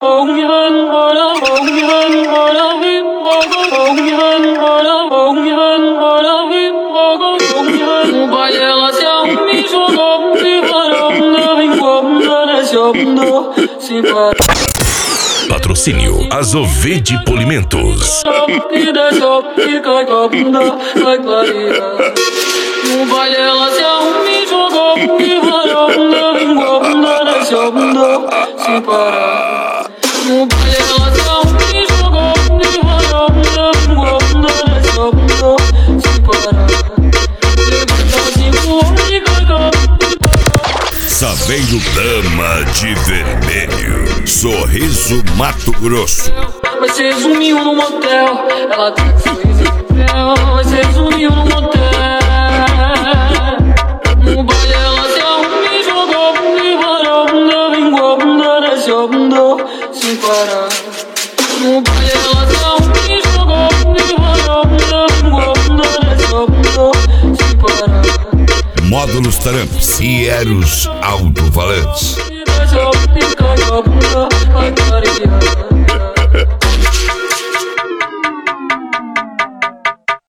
No baile ela se arruma e jogou de varão, não incomoda, desce a bunda sem parar. Patrocínio Azovede Polimentos. E desce e cai com a bunda, vai clarear. No baile ela se arruma e jogou de varão, não incomoda, desce a bunda sem parar. No baile ela se arruma e jogou de varão, não incomoda, desce a bunda sem parar. Saveiro Dama de Vermelho, Sorriso, Mato Grosso. Vai ser zumbi no motel, ela tá com sorriso de papel. Vai ser zumbi no motel. No baile ela se arruma e jogou de varão, bunda vingou a bunda, desce a bunda sem parar. No baile ela se arruma e jogou de varão, bunda vingou a bunda, desce a bunda sem parar. Módulos Tramps e Eros Alto Valença. E desce a bunda, cai a bunda, vai